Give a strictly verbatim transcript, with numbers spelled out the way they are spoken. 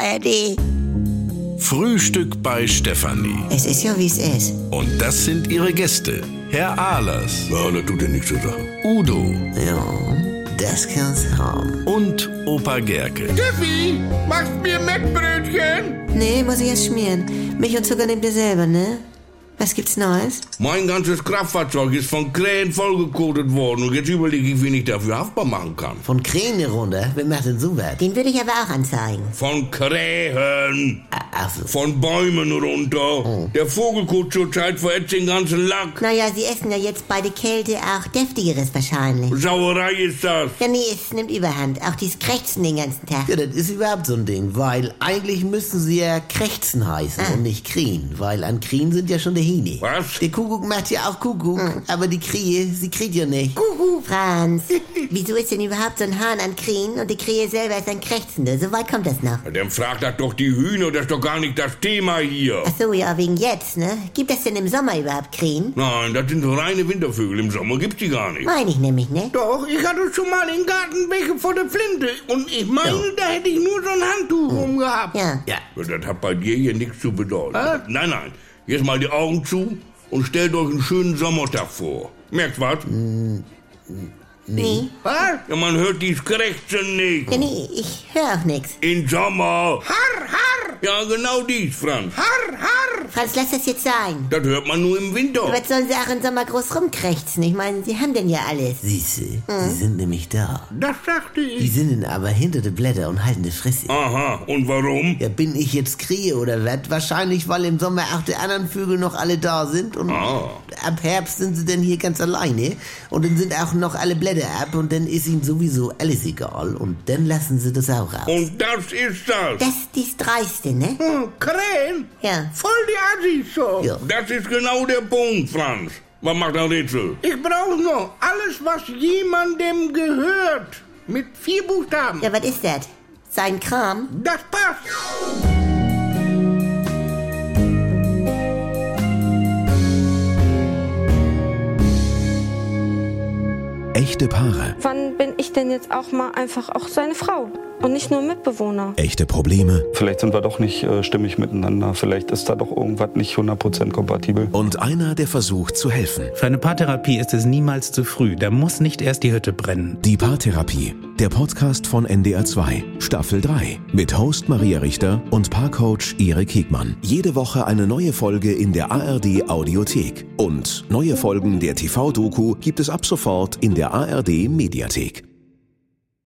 A R D. Frühstück bei Stefanie. Es ist ja, wie es ist. Und das sind ihre Gäste. Herr Ahlers. Ja, das tut ja nichts zur Sache. Udo. Ja, das kann's haben. Und Opa Gerke. Steffi, machst mir Mettbrötchen? Nee, muss ich erst schmieren. Milch und Zucker nehmt ihr selber, ne? Was gibt's Neues? Mein ganzes Kraftfahrzeug ist von Krähen vollgekotet worden und jetzt überlege ich, wen ich dafür haftbar machen kann. Von Krähen runter? Wer macht denn so was? Den würde ich aber auch anzeigen. Von Krähen. Ach so. Von Bäumen runter. Oh. Der Vogelkot zurzeit verätzt den ganzen Lack. Naja, sie essen ja jetzt bei der Kälte auch Deftigeres wahrscheinlich. Sauerei ist das. Ja, nee, es nimmt Überhand. Auch dieses Krächzen den ganzen Tag. Ja, das ist überhaupt so ein Ding, weil eigentlich müssten sie ja Krächzen heißen Ah. und nicht Krähen, weil an Krähen sind ja schon der Hähne. Was? Der Kuckuck macht ja auch Kuckuck, Hm. aber die Krähe, sie kriegt ja nicht. Kuckuck, Franz. Wieso ist denn überhaupt so ein Hahn an Krähen und die Krähe selber ist ein Krächzender? So weit kommt das noch. Dann fragt das doch die Hühner, das ist doch gar nicht das Thema hier. Ach so, ja, wegen jetzt, ne? Gibt es denn im Sommer überhaupt Krähen? Nein, das sind reine Wintervögel. Im Sommer gibt's die gar nicht. Meine ich nämlich, ne? Doch, ich hatte schon mal im Garten welche vor der Flinte. Und ich meine, da hätte ich nur so ein Handtuch rumgehabt. Ja. Ja. Das hat bei dir hier nichts zu bedeuten. Nein, nein. Jetzt mal die Augen zu und stellt euch einen schönen Sommertag vor. Merkt was? Nee. Was? Ja, man hört dies Krächzen nicht. Ja, nee, ich höre auch nix. In Sommer. Harr, harr. Ja, genau dies, Franz. Harr, harr. Franz, lass das jetzt sein. Das hört man nur im Winter. Was sollen sie auch im Sommer groß rumkrächzen? Ich meine, sie haben denn ja alles. Siehste, sie sind nämlich da. Das sagte Die ich. sind aber hinter den Blätter und halten die Fresse. Aha, und warum? Ja, bin ich jetzt Krähe oder was? Wahrscheinlich, weil im Sommer auch die anderen Vögel noch alle da sind und Ah. ab Herbst sind sie dann hier ganz alleine und dann sind auch noch alle Blätter ab und dann ist ihnen sowieso alles egal und dann lassen sie das auch raus. Und das ist das. Das ist dies Dreiste, ne? Hm, Krähen? Ja. Voll die Assis so. Ja. Das ist genau der Punkt, Franz. Was macht ein Rätsel? Ich brauche noch alles, was jemandem gehört. Mit vier Buchstaben. Ja, was ist das? Sein Kram? Das passt. Echte Paare. Wann bin ich denn jetzt auch mal einfach auch seine Frau und nicht nur Mitbewohner? Echte Probleme. Vielleicht sind wir doch nicht äh, stimmig miteinander. Vielleicht ist da doch irgendwas nicht hundert Prozent kompatibel. Und einer, der versucht zu helfen. Für eine Paartherapie ist es niemals zu früh. Da muss nicht erst die Hütte brennen. Die Paartherapie. Der Podcast von N D R zwei. Staffel drei. Mit Host Maria Richter und Paarcoach Erik Hegmann. Jede Woche eine neue Folge in der A R D Audiothek. Und neue Folgen der T V-Doku gibt es ab sofort in der A R D Mediathek.